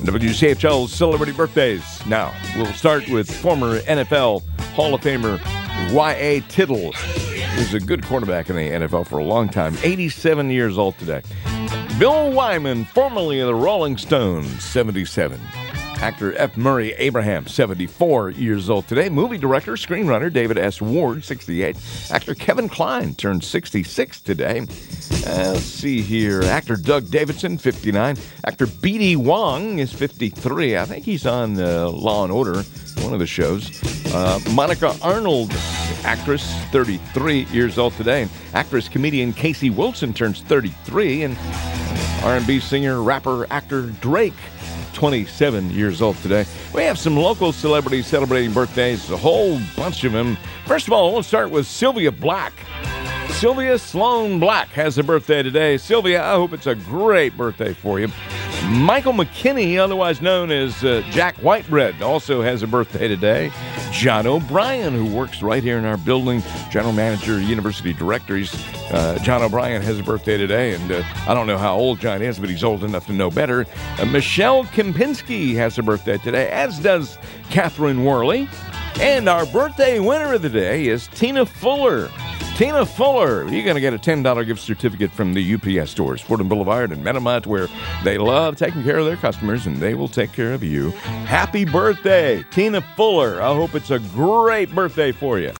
WCHL's Celebrity Birthdays. Now, we'll start with former NFL Hall of Famer Y.A. Tittle. He was a good quarterback in the NFL for a long time. 87 years old today. Bill Wyman, formerly of the Rolling Stones, 77. Actor F. Murray Abraham, 74 years old today. Movie director, screenwriter David S. Ward, 68. Actor Kevin Kline turned 66 today. Let's see here. Actor Doug Davidson, 59. Actor B.D. Wong is 53. I think he's on Law & Order, one of the shows. Monica Arnold, actress, 33 years old today. And actress, comedian Casey Wilson turns 33. And R&B singer, rapper, actor Drake, 27 years old today. We have some local celebrities celebrating birthdays, a whole bunch of them. First of all, we'll start with Sylvia Black. Sylvia Sloan Black has a birthday today. Sylvia, I hope it's a great birthday for you. Michael McKinney, otherwise known as Jack Whitebread, also has a birthday today. John O'Brien, who works right here in our building, general manager, university director. John O'Brien has a birthday today, and I don't know how old John is, but he's old enough to know better. Michelle Kempinski has a birthday today, as does Catherine Worley. And our birthday winner of the day is Tina Fuller. Tina Fuller, you're going to get a $10 gift certificate from the UPS stores, Fordham Boulevard and Metamont, where they love taking care of their customers, and they will take care of you. Happy birthday, Tina Fuller. I hope it's a great birthday for you.